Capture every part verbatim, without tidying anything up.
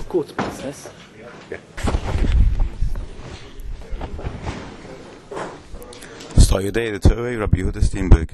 court process. Yeah. Start your day, the Torah, Rabbi Yehuda Steinberg.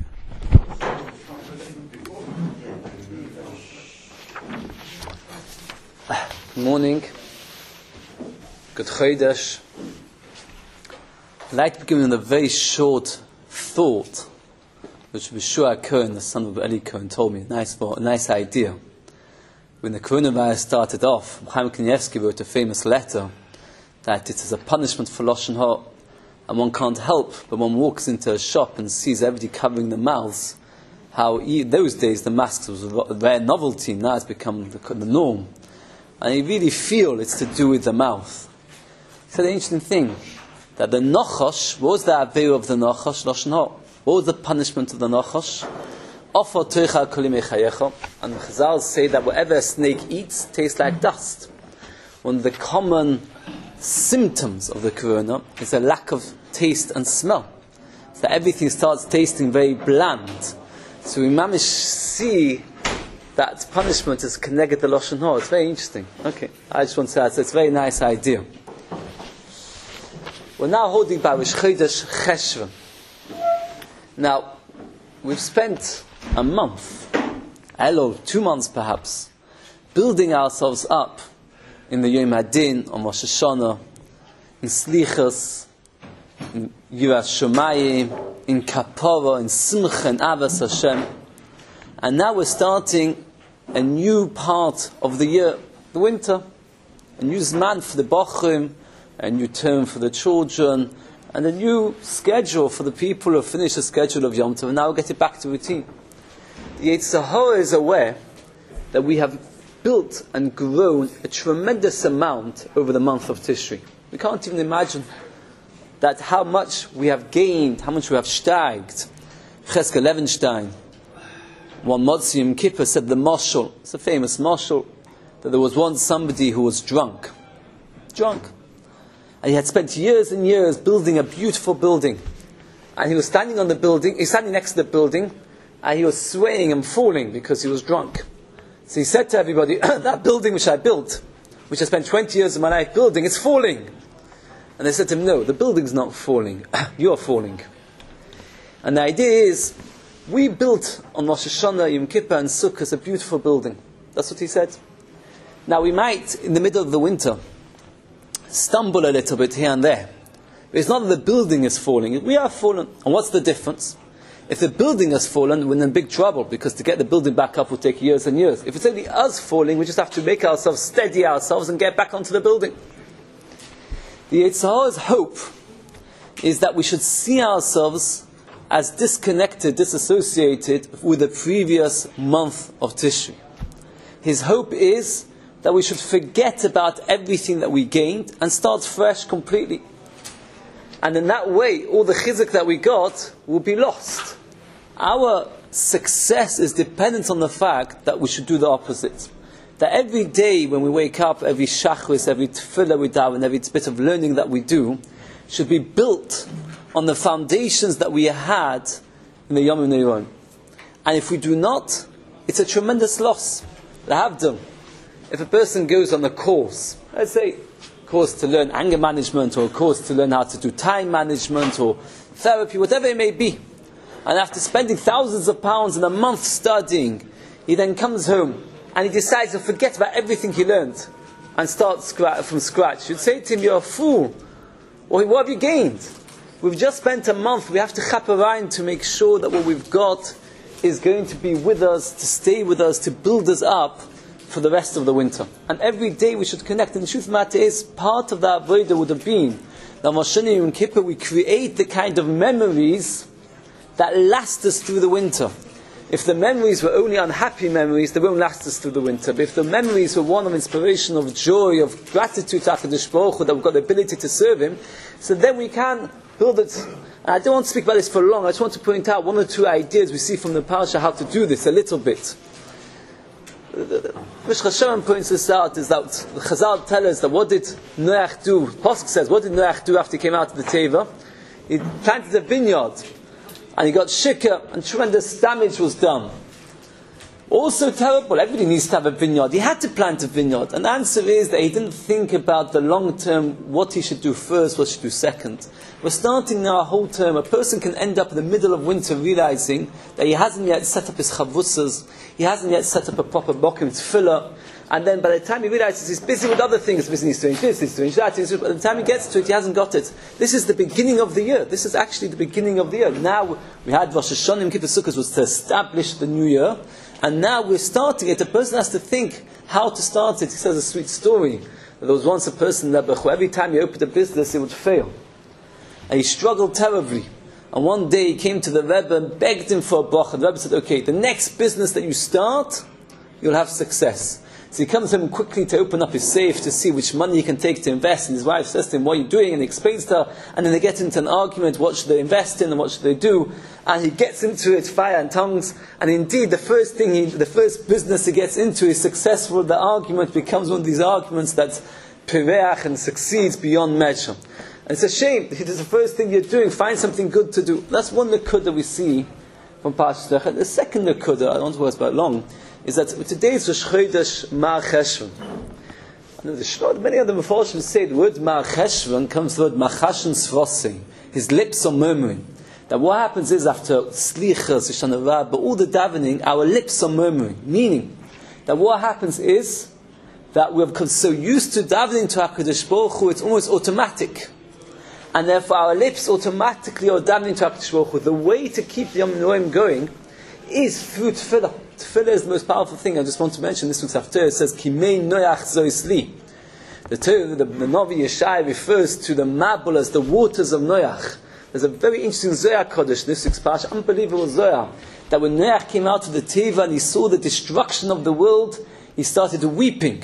Good morning. Good Chodesh. I'd like to begin with a very short thought, which Bishua Cohen, the son of Eli Cohen, told me. A nice, a nice idea. When the coronavirus started off, Chaim Kanievsky wrote a famous letter that it is a punishment for Lashon Hara, and one can't help but one walks into a shop and sees everybody covering their mouths. How in those days the masks was a rare novelty, now it's become the, the norm. And you really feel it's to do with the mouth. So the interesting thing, that the Nachash, what was the Aveira of the Nachash, Lashon Hara? What was the punishment of the Nachash? And the Chazal say that whatever a snake eats tastes like dust. One of the common symptoms of the corona is a lack of taste and smell. So everything starts tasting very bland. So we mamish see that punishment is connected to Lashon Hara. It's very interesting. Okay, I just want to say that. So it's a very nice idea. We're now holding by Rosh Chodesh Cheshvan. Now, we've spent a month, hello, two months perhaps, building ourselves up in the Yom Hadin, on Rosh Hashanah, in Slichas, in Yiras Shomayim, in Kapara, in Simcha, in Avas Hashem. And now we're starting a new part of the year, the winter, a new Zman for the Bochum, a new term for the children, and a new schedule for the people who have finished the schedule of Yom Tov, and now we'll get it back to routine. The Yetzer Hara is aware that we have built and grown a tremendous amount over the month of Tishri. We can't even imagine that how much we have gained, how much we have steiged. Cheskel Levenstein, one Motzi Yom Kippur, said the mashal, it's a famous mashal, that there was once somebody who was drunk. Drunk. And he had spent years and years building a beautiful building. And he was standing on the building, he was standing next to the building, and he was swaying and falling because he was drunk. So he said to everybody, that building which I built, which I spent twenty years of my life building, it's falling. And they said to him, no, the building's not falling, you're falling. And the idea is, we built on Rosh Hashanah, Yom Kippur and Sukkot a beautiful building. That's what he said. Now we might, in the middle of the winter, stumble a little bit here and there. But it's not that the building is falling, we are fallen. And what's the difference? If the building has fallen, we're in big trouble, because to get the building back up will take years and years. If it's only us falling, we just have to make ourselves steady ourselves and get back onto the building. The Yetzer Hara's hope is that we should see ourselves as disconnected, disassociated with the previous month of Tishri. His hope is that we should forget about everything that we gained and start fresh completely. And in that way, all the chizuk that we got will be lost. Our success is dependent on the fact that we should do the opposite. That every day when we wake up, every shachris, every tefillah we daven, every bit of learning that we do, should be built on the foundations that we had in the Yom Neiron. And if we do not, it's a tremendous loss. L'havdil. If a person goes on a course, let's say a course to learn anger management, or a course to learn how to do time management, or therapy, whatever it may be, and after spending thousands of pounds in a month studying, he then comes home and he decides to forget about everything he learned and start scra- from scratch. You'd say to him, you're a fool. Or what have you gained? We've just spent a month, we have to chaperine to make sure that what we've got is going to be with us, to stay with us, to build us up for the rest of the winter. And every day we should connect. And the truth of the matter is, part of that avodah would have been that Rosh Hashanah Yom Kippur, we create the kind of memories that last us through the winter. If the memories were only unhappy memories, they won't last us through the winter. But if the memories were one of inspiration, of joy, of gratitude to HaKadosh Baruch Hu, that we've got the ability to serve Him, so then we can build it. And I don't want to speak about this for long. I just want to point out one or two ideas we see from the Parsha how to do this a little bit. Rosh Hashanah points this out, is that the Chazal tell us that what did Noach do? Pasuk says, what did Noach do after he came out of the Teva? He planted a vineyard, and he got shikah, and tremendous damage was done. Also terrible. Everybody needs to have a vineyard. He had to plant a vineyard. And the answer is that he didn't think about the long term, what he should do first, what he should do second. We're starting now a whole term. A person can end up in the middle of winter realizing that he hasn't yet set up his chavusas, he hasn't yet set up a proper bokim tefillah, and then by the time he realizes he's busy with other things, he's doing this, he's doing that, he's, by the time he gets to it, he hasn't got it. This is the beginning of the year. This is actually the beginning of the year. Now, we had Rosh Hashanah, Kippur Sukkot was to establish the new year, and now we're starting it. A person has to think how to start it. He says a sweet story. There was once a person that every time he opened a business, it would fail. And he struggled terribly. And one day he came to the Rebbe and begged him for a bracha. And the Rebbe said, okay, the next business that you start, you'll have success. So he comes to him quickly to open up his safe to see which money he can take to invest. And his wife says to him, what are you doing? And he explains to her. And then they get into an argument, what should they invest in and what should they do? And he gets into it, fire and tongues. And indeed, the first thing, he, the first business he gets into is successful. The argument becomes one of these arguments that's pireach and succeeds beyond measure. And it's a shame. It is the first thing you're doing. Find something good to do. That's one nekuda we see from Parshas Lech. The second nekuda, I don't want to worry about long, is that today is Rosh Chodesh Mar Cheshvan. Many of the Mefarshim say the word Mar Cheshvan comes from the word Machashen Srosei. His lips are murmuring. That what happens is after Slichas, Hoshana Rabbah, but all the davening, our lips are murmuring. Meaning that what happens is that we've become so used to davening to HaKadosh Baruch Hu, it's almost automatic. And therefore our lips automatically are davening to HaKadosh Baruch Hu. The way to keep the Yom Noim going is through Tefillah. Tefillah is the most powerful thing. I just want to mention this week's Haftarah. It says, Kimei Noach Zoisli. The Torah, the, the Navi Yeshai refers to the Mabul as the waters of Noach. There's a very interesting Zohar Kodesh, this week's Parsha, unbelievable Zohar, that when Noach came out of the Teva and he saw the destruction of the world, he started weeping.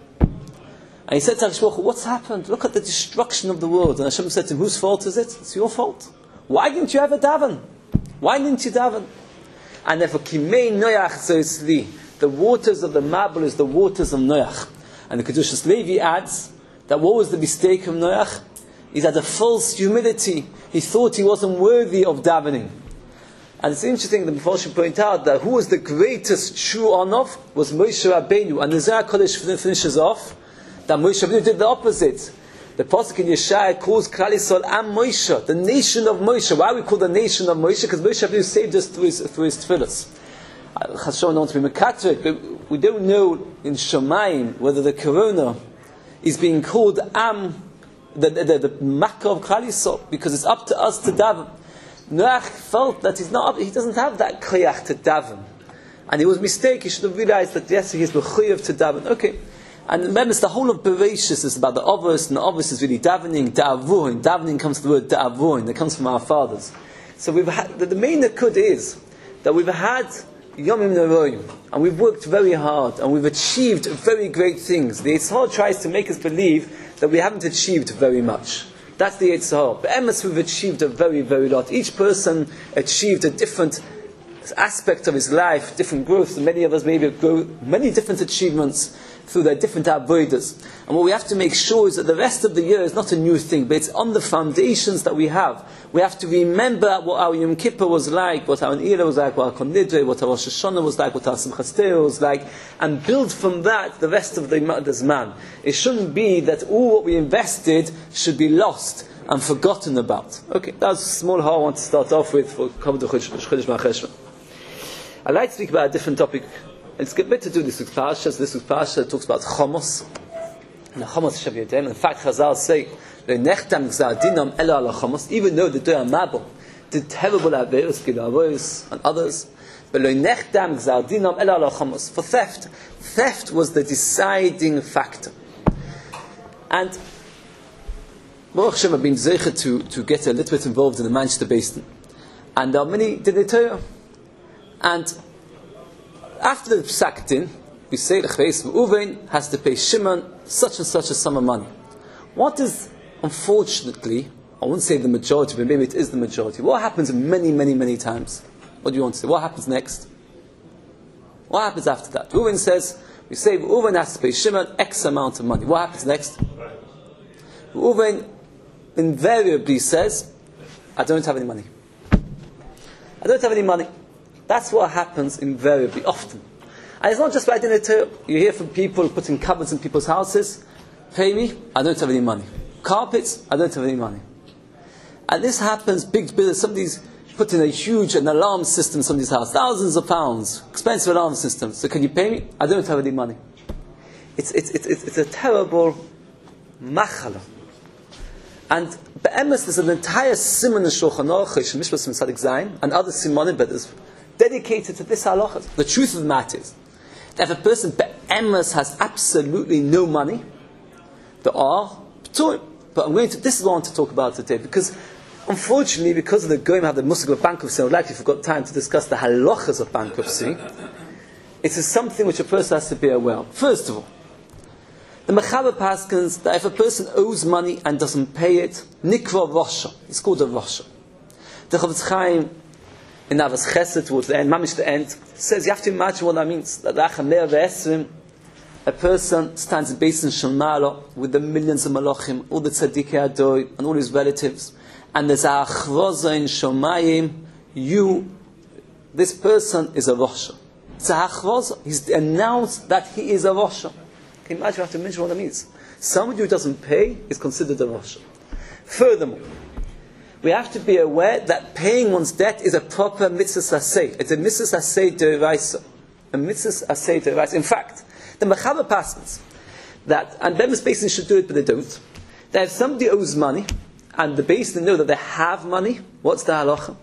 And he said to HaKadosh, what's happened? Look at the destruction of the world. And Hashem said to him, whose fault is it? It's your fault. Why didn't you ever daven? Why didn't you daven? And therefore, Kimei Noach Zoisli, the waters of the Mabul is the waters of Noach. And the Kedushas Levi adds that what was the mistake of Noach? He had a false humility. He thought he wasn't worthy of davening. And it's interesting that before she point out that who was the greatest true Anof was Moshe Rabbeinu. And the Zohar Kodesh finishes off that Moshe Rabbeinu did the opposite. The Pasuk in Yeshaya calls Klal Yisrael Am Moshe, the nation of Moshe. Why we call the nation of Moshe? Because Moshe Rabbeinu saved us through his, through his tefillas. Chashav don't want to be mekatrik, but we don't know in Shemayim whether the Corona is being called Am, the, the, the, the Makkah of Klal Yisrael, because it's up to us to daven. Noach felt that he's not up, he doesn't have that koyach to daven. And he was mistaken. He should have realized that yes, he is mechuyev to daven. Okay. And remember, it's the whole of Bereshis is about the Avos, and the Avos is really davening, da'avuin. Davening comes from the word da'avuin, that comes from our fathers. So we've had, the, the main nakud is that we've had Yomim Neroim, and we've worked very hard, and we've achieved very great things. The Yitzhak tries to make us believe that we haven't achieved very much. That's the Yitzhak. But Emes, we've achieved a very, very lot. Each person achieved a different aspect of his life, different growth. Many of us maybe grow many different achievements through their different avodas. And what we have to make sure is that the rest of the year is not a new thing, but it's on the foundations that we have. We have to remember what our Yom Kippur was like, what our Neila was like, what our Kol Nidre, what our Rosh Hashanah was like, what our Simchas Torah was like, and build from that the rest of the Zman. It shouldn't be that all what we invested should be lost and forgotten about. Okay, that's a small how I want to start off with for Kavod Chodesh Mar Cheshvan. I'd like to speak about a different topic. It's good to do this week's Parsha. This week's Parsha talks about Chomos. And Chomos Shaviyotayim. In fact, Chazal say, "Le'nechtam gzar dinam ela ala Chomos." Even though the Torah Mabul did terrible averos, Gilavos, and others, but le'nechtam gzar dinam ela ala Chomos. For theft, theft was the deciding factor. And Baruch Hashem have been zeicher to to get a little bit involved in the Manchester Basin, and there are many Dinei Torah. And after the Psak Din, we say the Chveis Reuven has to pay Shimon such and such a sum of money. What is, unfortunately, I won't say the majority, but maybe it is the majority. What happens many, many, many times? What do you want to say? What happens next? What happens after that? Reuven says, we say Reuven has to pay Shimon X amount of money. What happens next? Reuven invariably says, I don't have any money. I don't have any money. That's what happens invariably, often. And it's not just right in the Torah. You hear from people putting cupboards in people's houses. Pay me, I don't have any money. Carpets, I don't have any money. And this happens, big business. Somebody's put in a huge an alarm system in somebody's house, thousands of pounds, expensive alarm system. So can you pay me? I don't have any money. It's, it's, it's, it's, it's a terrible machala. And be'emes, there's an entire simon in Shulchan Aruch, Mishpas Misadik Zayin, and other simonim, but it's dedicated to this halacha. The truth of the matter is that if a person be'emes has absolutely no money, there are p'turim. But I'm going to, this is what I want to talk about today, because unfortunately, because of the goyim have the musig of bankruptcy, I would like, if we've got time to discuss the halachas of bankruptcy, it is something which a person has to be aware of. First of all, the Mechaber paskins that if a person owes money and doesn't pay it, nikra rosha, it's called a rosha. The Chofetz Chaim in Avos Chesed towards the end, mamish the end, says you have to imagine what that means. That a person stands in Beis Din Shel Ma'ala with the millions of malachim, all the tzadikei adoi, and all his relatives, and there's a achroza in Shomayim. You, this person is a rosha. It's a achroza. He's announced that he is a rosha. Can you imagine? You have to mention what that means. Somebody who doesn't pay is considered a rosha. Furthermore, we have to be aware that paying one's debt is a proper mitzvah asay. It's a mitzvah asay d'oraisa. A mitzvah asay d'oraisa. In fact, the Mechaber passes that, and them as Beis Din should do it, but they don't. That if somebody owes money, and the Beis Din know that they have money, what's the halacha?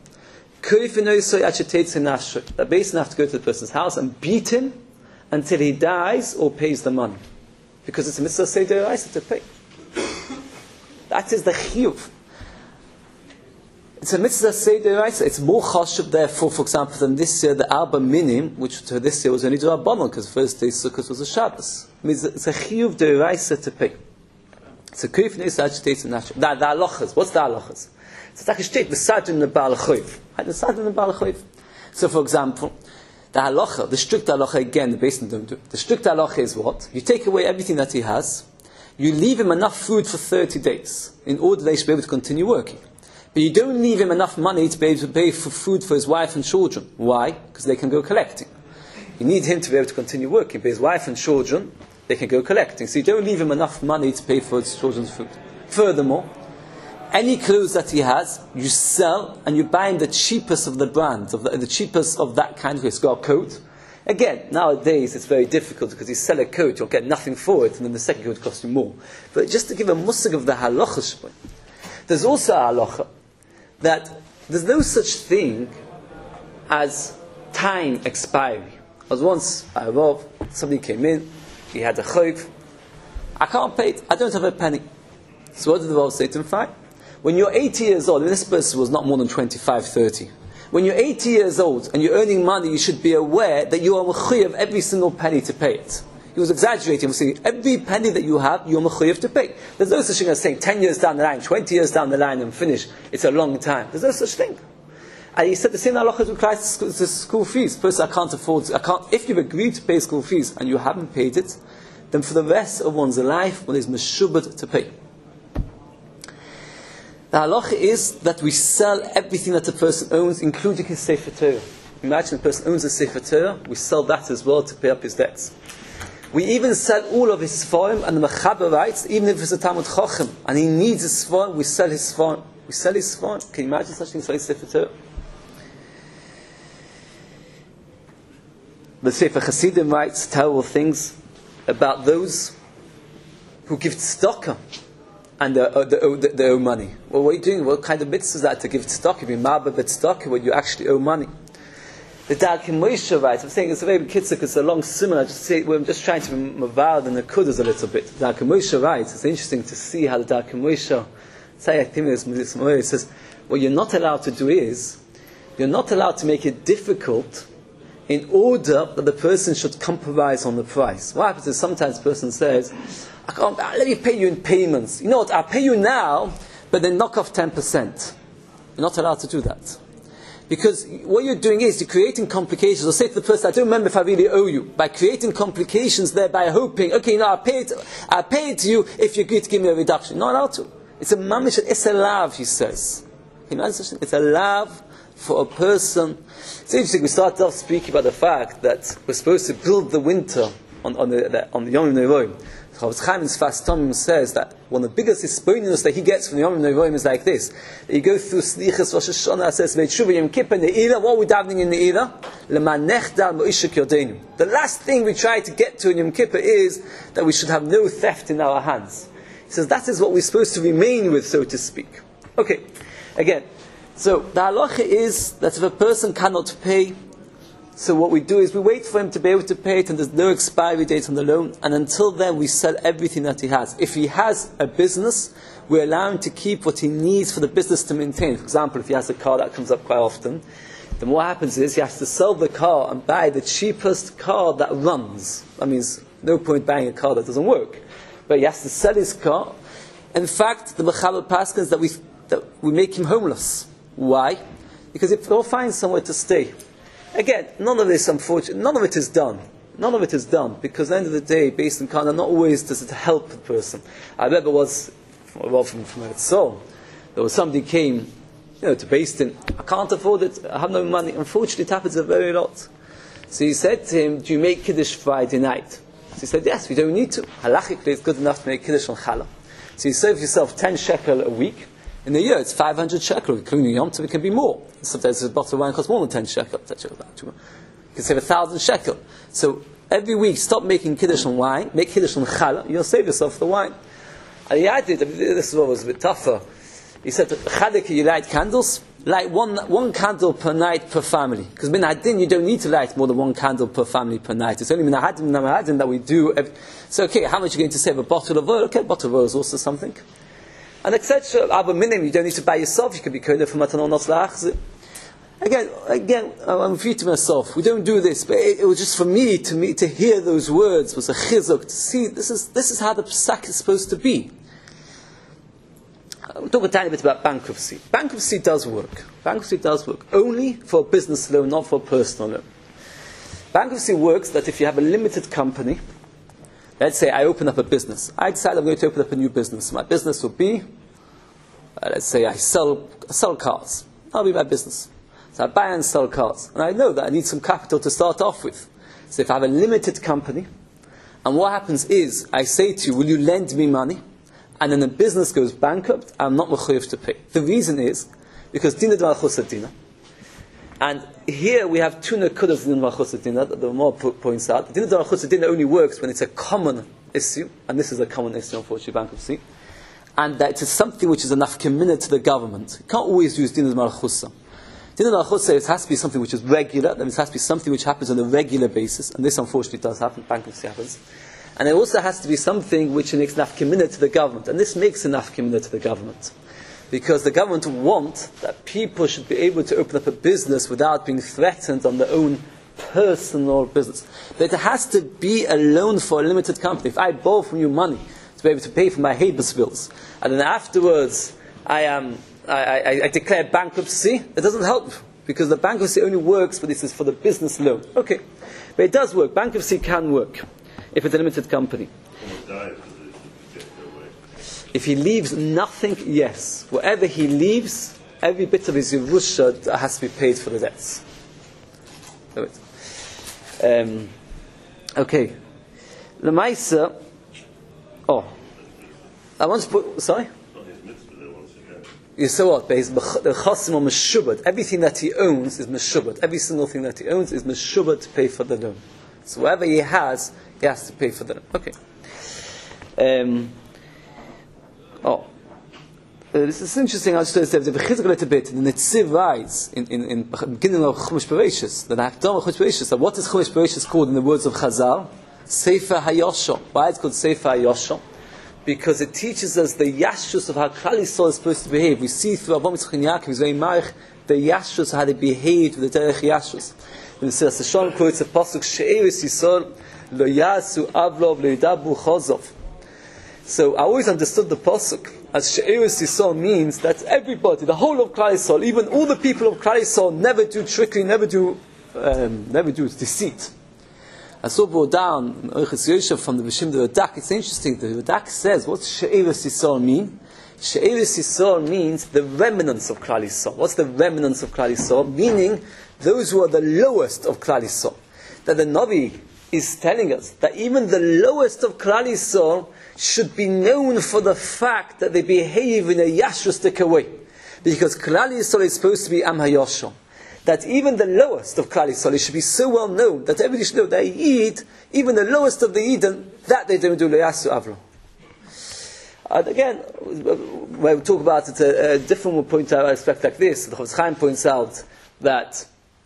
That Beis Din have to go to the person's house and beat him until he dies or pays the money, because it's a mitzvah asay d'oraisa to pay. That is the chiyuv. It's a mitzvah asay d'oraisa. It's more chashuv, therefore, for example, than this year, the Arba Minim, which to this year was only D'Rabbanan, because the first day Sukkot was a Shabbos. It means it's a chiyuv d'oraisa to pay. It's a kuf neis agitates and natural. The halachas. What's the halachas? It's like a state beside in the Baal Choiv. Beside in the Baal Choiv. So, for example, the halacha, the strict halacha, again, the Beis Din don't do it. The strict halacha is what? You take away everything that he has. You leave him enough food for thirty days in order they should be able to continue working. But you don't leave him enough money to be able to pay for food for his wife and children. Why? Because they can go collecting. You need him to be able to continue working. But his wife and children, they can go collecting. So you don't leave him enough money to pay for his children's food. Furthermore, any clothes that he has, you sell and you buy him the cheapest of the brand, of the, the cheapest of that kind of he's got a coat. Again, nowadays it's very difficult because you sell a coat, you'll get nothing for it, and then the second coat costs you more. But just to give a musig of the halacha, there's also a halacha that there's no such thing as time expiry. I was once by a Rav, somebody came in, he had a chayv, I can't pay it, I don't have a penny. So what did the Rav say to him? Fine. When you're eighty years old, and this person was not more than twenty-five, thirty, when you're eighty years old and you're earning money, you should be aware that you are mechuyev every single penny to pay it. He was exaggerating. He was saying, every penny that you have, you're mechuyev to pay. There's no such thing as saying ten years down the line, twenty years down the line and finish. It's a long time. There's no such thing. And he said the same halacha applies to school fees. Person, I can't afford, I can't, if you've agreed to pay school fees and you haven't paid it, then for the rest of one's life, one is meshubad to pay. The halacha is that we sell everything that a person owns, including his Sefer Torah. Imagine a person owns a Sefer Torah, we sell that as well to pay up his debts. We even sell all of his Sforim, and the Mechaber writes, even if it's a Talmud Chochem, and he needs his Sforim, we sell his Sforim. We sell his Sforim. Can you imagine such things like Sefer Torah? The Sefer Hasidim writes terrible things about those who give tzedakah and they owe, they owe money. Well, what are you doing? What kind of mitzvah is that to give tzedakah? You marba b'tzedakah when you actually owe money. The Darkei Moshe writes, I'm saying it's a very kitzuk, it's a long simon, I just say, well, I'm just trying to mavad and the kudas a little bit. The Darkei Moshe writes, it's interesting to see how the Darkei Moshe, say, I think it says, what you're not allowed to do is, you're not allowed to make it difficult in order that the person should compromise on the price. What happens is sometimes the person says, I can't, let me pay you in payments. You know what, I'll pay you now, but then knock off ten percent. You're not allowed to do that. Because what you're doing is, you're creating complications. Or say to the person, I don't remember if I really owe you. By creating complications there, by hoping, okay, no, I'll pay it, I'll pay it to you if you agree to give me a reduction. You're not allowed to. It's a mamish, it's a lav, he says. It's a lav for a person. It's interesting, we started off speaking about the fact that we're supposed to build the winter on, on the, the, on the Yom Nevoim. Chavetz Chaim in Sfas Tomim says that one of the biggest hisbonenus that he gets from the Yom Nevoim is like this. That you go through Slichas Rosh Hashanah, says, Ve'etshuva Yom Kippur Ne'ila, what are we davening in Ne'ila? L'manech dal mo'ishak yodenu. The last thing we try to get to in Yom Kippur is that we should have no theft in our hands. He says that is what we're supposed to remain with, so to speak. Okay, again, so the halacha is that if a person cannot pay, so what we do is we wait for him to be able to pay it, and there's no expiry date on the loan, and until then we sell everything that he has. If he has a business, we allow him to keep what he needs for the business to maintain. For example, if he has a car, that comes up quite often, then what happens is he has to sell the car and buy the cheapest car that runs. That means no point buying a car that doesn't work. But he has to sell his car. In fact, the Mechaber paskins that we that we make him homeless. Why? Because if he'll find somewhere to stay. Again, none of this, unfortunately, none of it is done. None of it is done, because at the end of the day, based on Kana, not always does it help the person. I remember was, well, from, from Eretz Yisrael, there was somebody came, you know, to Beis Din. I can't afford it, I have no money. Unfortunately, it happens a very lot. So he said to him, do you make Kiddush Friday night? So he said, yes, we don't need to. Halachically, it's good enough to make Kiddush on Challah. So you save yourself ten shekel a week. In a year, it's five hundred shekel. Including Yom Tov, it can be more. Sometimes a bottle of wine costs more than ten shekel. You can save a thousand shekel. So every week, stop making Kiddush on wine, make Kiddush on Challah, you'll save yourself the wine. And he added, I mean, this is what was a bit tougher. He said, Chadek, you light candles, light one one candle per night per family. Because min hadin, you don't need to light more than one candle per family per night. It's only min hadin, min hadin that we do. Every, so, okay, how much are you going to save? A bottle of oil? Okay, a bottle of oil is also something. And et cetera. Abba minim, you don't need to buy yourself. You can be kodev from matanon not la'achzir. Again, again, I'm repeating myself. We don't do this, but it, it was just for me to me to hear those words was a chizuk to see this is this is how the psak is supposed to be. We'll talk a tiny bit about bankruptcy. Bankruptcy does work. Bankruptcy does work only for a business loan, not for a personal loan. Bankruptcy works that if you have a limited company. Let's say I open up a business. I decide I'm going to open up a new business. My business will be, uh, let's say I sell I sell cars. That'll be my business. So I buy and sell cars. And I know that I need some capital to start off with. So if I have a limited company, and what happens is, I say to you, will you lend me money? And then the business goes bankrupt, I'm not mechuyev to pay. The reason is, because dina d'malchus adina. And here we have two nekudas in Malchus Adina that the more points out. Dina d'malchus adina only works when it's a common issue, and this is a common issue, unfortunately, bankruptcy, and that it is something which is a nafkamina to the government. You can't always use dina d'malchusa. Dina d'malchusa, it has to be something which is regular, that it has to be something which happens on a regular basis, and this unfortunately does happen, bankruptcy happens. And it also has to be something which makes nafkamina to the government, and this makes a nafkamina to the government. Because the government want that people should be able to open up a business without being threatened on their own personal business. But it has to be a loan for a limited company. If I borrow from you money to be able to pay for my Habus bills, and then afterwards I am I, I, I declare bankruptcy, it doesn't help, because the bankruptcy only works when this is for the business loan. Okay, but it does work. Bankruptcy can work if it's a limited company. If he leaves nothing, yes. Whatever he leaves, every bit of his Yerusha has to be paid for the debts. Um, okay. Lemaisa. Oh. I want to put. Sorry? You say what? The chasim are meshubad. Everything that he owns is meshubad. Every single thing that he owns is meshubad to pay for the loan. So whatever he has, he has to pay for the loan. Okay. Um, Oh, uh, this is interesting. I'll just say the chizuk a little bit. The Netziv writes in in in beginning of Chumash Bereishis. The Hakdama of Chumash Bereishis. So what is Chumash Bereishis called in the words of Chazal? Sefer Hayosha. Why it's called Sefer Hayosha? Because it teaches us the yashus of how Klal Yisrael is supposed to behave. We see through Avraham Yitzchak and Yaakov, he's very marich the yashus, how they behave, the derech yashus. When the Sira Sashon quotes a pasuk, She'eris Yisrael lo yasu avlov lo yidabu chozov. So I always understood the pasuk as She'eris Yisrael means that everybody, the whole of Klal Yisrael, even all the people of Klal Yisrael, never do trickery, never do, um, never do deceit. I saw brought down Orchis Yosef from the Vishim the Radak. It's interesting. The Radak says, what's She'eris Yisrael mean? She'eris Yisrael means the remnants of Klal Yisrael. What's the remnants of Klal Yisrael? Meaning those who are the lowest of Klal Yisrael. That the Navi is telling us that even the lowest of Klal Yisrael should be known for the fact that they behave in a yashrustic way. Because Klal Yisrael is supposed to be Am HaYosham. That even the lowest of Klal Yisrael should be so well known that everybody should know that Yid, even the lowest of the Eden, that they don't do Le'asu Avro. And again, when we talk about it, a, a different will point out an aspect like this. The Chofetz Chaim points out that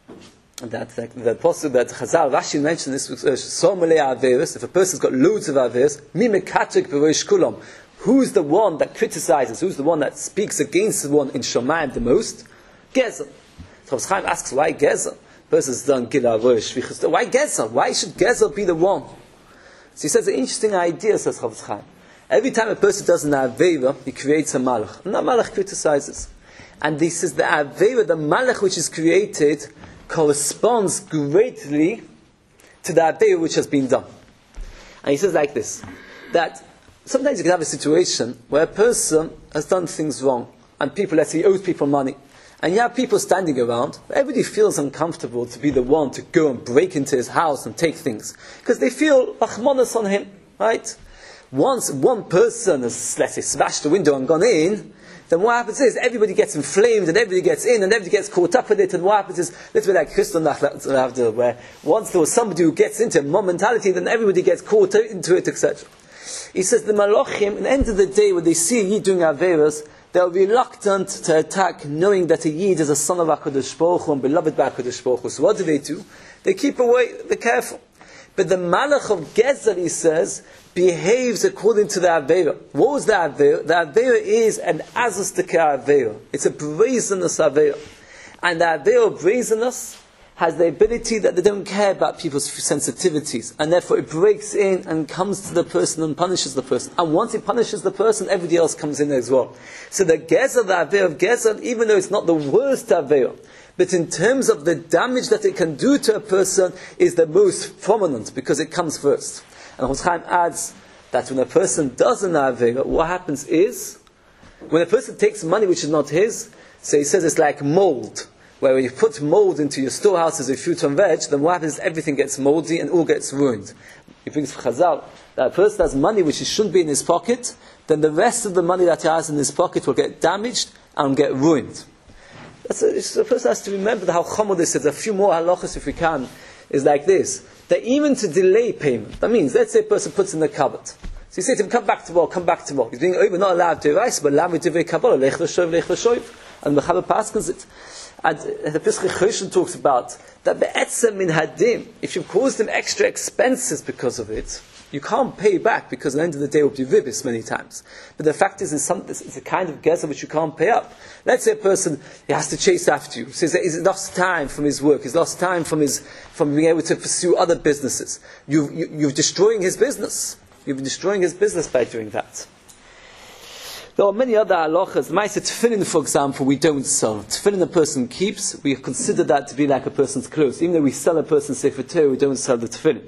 that that, that possible that Chazal Rashi mentioned this. So many averos. If a person's got loads of averos, mi mekatrik b'rosh kulam. Who's the one that criticizes? Who's the one that speaks against the one in Shomayim the most? Gezer. Chofetz Chaim asks, why Gezer? Person's done gila rosh. Why Gezer? Why should Gezer be the one? So he says an interesting idea, says Chofetz Chaim. Every time a person does an Avera, he creates a Malach. And that Malach criticizes. And he says the Avera, the Malach which is created, corresponds greatly to the Avera which has been done. And he says like this, that sometimes you can have a situation where a person has done things wrong, and people, let's say, he owes people money. And you have people standing around, everybody feels uncomfortable to be the one to go and break into his house and take things. Because they feel Achmanas on him, right? Once one person has, let's say, smashed the window and gone in, then what happens is everybody gets inflamed and everybody gets in and everybody gets caught up with it. And what happens is, let's be like Kristallnacht, where once there was somebody who gets into a momentality, then everybody gets caught into it, et cetera. He says the Malachim, at the end of the day, when they see a Yid doing Averas, they're reluctant to attack, knowing that a Yid is a son of HaKadosh Baruch Hu and beloved by HaKadosh Baruch Hu. So what do they do? They keep away, they're careful. But the Malach of Gezer, he says, behaves according to the Avera. What was the Avera? The Avera is an Azustika Avera. It's a brazenness Avera. And the Avera of brazenness has the ability that they don't care about people's sensitivities. And therefore it breaks in and comes to the person and punishes the person. And once it punishes the person, everybody else comes in as well. So the Gezer, the Avera of Gezer, even though it's not the worst Avera, but in terms of the damage that it can do to a person, is the most prominent, because it comes first. And Chofetz Chaim adds that when a person does an Avera, what happens is, when a person takes money which is not his, so he says it's like mold, where when you put mold into your storehouse as a fruit and veg, then what happens is everything gets moldy and all gets ruined. He brings for Chazal that a person has money which shouldn't be in his pocket, then the rest of the money that he has in his pocket will get damaged and get ruined. That's a, a person has to remember how chomer this is. A few more halachas, if we can, is like this. That even to delay payment, that means, let's say a person puts in the cupboard. So you say to him, come back tomorrow, come back tomorrow. He's being over, not allowed to rice, but allowed to divrei Kabbalah, lech l'shoiv, lech l'shoiv. And Mechaber paskins it. And the Pesach Choshen talks about that be'etzem min hadim, if you've caused him extra expenses because of it, you can't pay back, because at the end of the day it will be ribis many times. But the fact is, it's, some, it's a kind of gezer which you can't pay up. Let's say a person, he has to chase after you. Says that he's lost time from his work. He's lost time from his from being able to pursue other businesses. You, you, you're destroying his business. You're destroying his business by doing that. There are many other halachas. The Ma'aseh Tefillin, for example, we don't sell. Tefillin a person keeps, we consider that to be like a person's clothes. Even though we sell a person's Sefer Torah, we don't sell the Tefillin.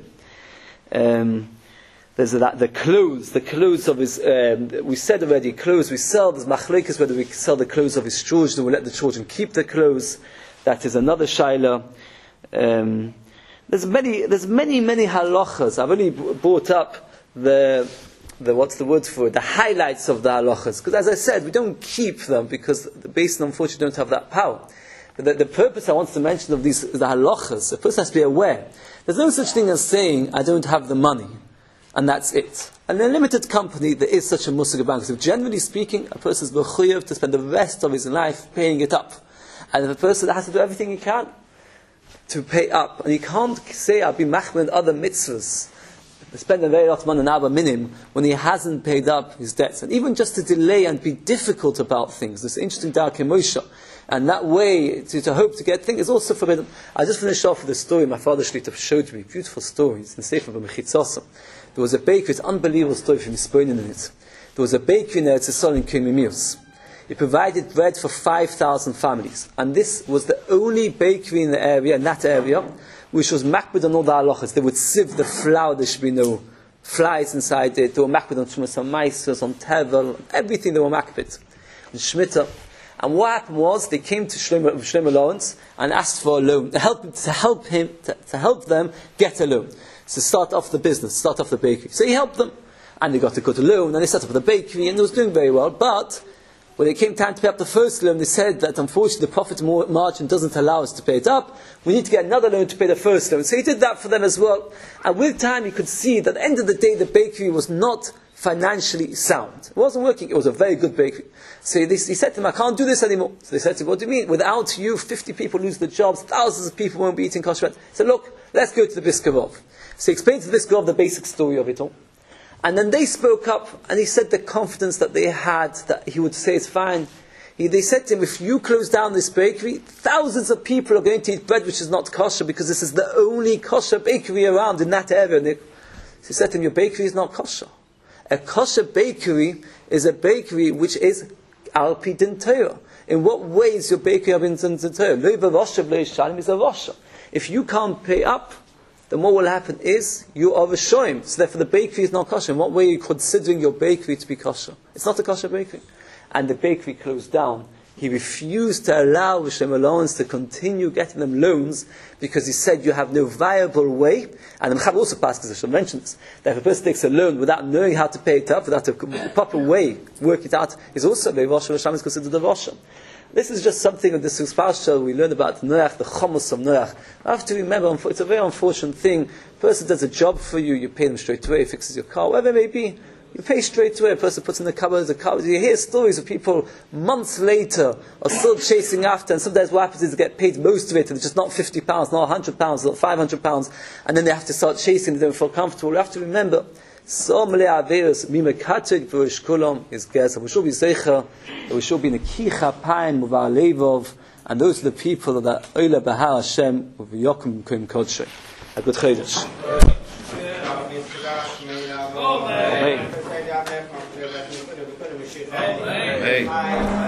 Um, There's that, the clothes, the clothes of his, um, we said already, clothes we sell, there's machlekes whether we sell the clothes of his children, or we let the children keep the clothes. That is another shaila. Um, there's many, there's many, many halachas. I've only brought up the, the, what's the word for it, the highlights of the halachas. Because as I said, we don't keep them, because the Basin unfortunately don't have that power. But the, the purpose I want to mention of these, the halachas, the person has to be aware. There's no such thing as saying, I don't have the money. And that's it. And in a limited company, there is such a musig about. So generally speaking, a person is mechuyev to spend the rest of his life paying it up. And if a person has to do everything he can to pay up, and he can't say, I'll be machmed other mitzvahs, spend a very lot of money on Abba Minim, when he hasn't paid up his debts. And even just to delay and be difficult about things. There's an interesting Darkei Moshe. And that way, to, to hope to get things, is also forbidden. I just finished off with a story my father Shlita showed me. Beautiful story. It's in the Sefer of Mechitzosam. There was a bakery, it's an unbelievable story from Yispoinin in it. There was a bakery in Eretz Yisrael in Kimimius. It provided bread for five thousand families. And this was the only bakery in the area, in that area, which was makbid on all the halachas. They would sieve the flour, there should be no flies inside it. They were makbid on Shumas HaMaisers, on Tevel, everything they were makbid. And Shemitah. And what happened was, they came to Shlomo, Shlomo Lawrence and asked for a loan, to help him, to help him, to, to help them get a loan. To start off the business, start off the bakery. So he helped them. And they got a good loan, and they set up the bakery, and it was doing very well. But when it came time to pay up the first loan, they said that unfortunately the profit margin doesn't allow us to pay it up. We need to get another loan to pay the first loan. So he did that for them as well. And with time, you could see that at the end of the day, the bakery was not financially sound. It wasn't working. It was a very good bakery. So he, he said to them, I can't do this anymore. So they said to him, what do you mean? Without you, fifty people lose their jobs, thousands of people won't be eating kosher. He said, look, let's go to the Biskarov. So he explained to the Biskarov the basic story of it all. And then they spoke up, and he said the confidence that they had, that he would say it's fine. He, they said to him, if you close down this bakery, thousands of people are going to eat bread which is not kosher, because this is the only kosher bakery around in that area. They, so he said to him, your bakery is not kosher. A kosher bakery is a bakery which is al pi din Torah. In what way is your bakery al pi din Torah? Lo v'rosha b'lo yishalim is a rosha. If you can't pay up, then what will happen is you are a shoim. So therefore the bakery is not kosher. In what way are you considering your bakery to be kosher? It's not a kosher bakery. And the bakery closed down. He refused to allow Shlomo Lawrence to continue getting them loans because he said you have no viable way. And the Mechaber also passed, because I should mention this, that if a person takes a loan without knowing how to pay it up, without a proper way, work it out, is also the Rosh Hashanah is considered the Rosh. This is just something of this parsha we learn about Noach, the Chomos of Noach. I have to remember, it's a very unfortunate thing. A person does a job for you, you pay them straight away, fixes your car, whatever it may be. You pay straight away. A person puts in the cupboard, the cupboard. You hear stories of people months later are still chasing after, and sometimes what happens is they get paid most of it, and it's just not fifty pounds, not one hundred pounds, not five hundred pounds, and then they have to start chasing, they don't feel comfortable. You have to remember, so many averos mimekatig v'rish kulam is geza. We should be zeicher, we should be nekicha pain muvar levov, and those are the people that oila behar Hashem with yokum kum kodshe. A good chodesh. Amen. Amen.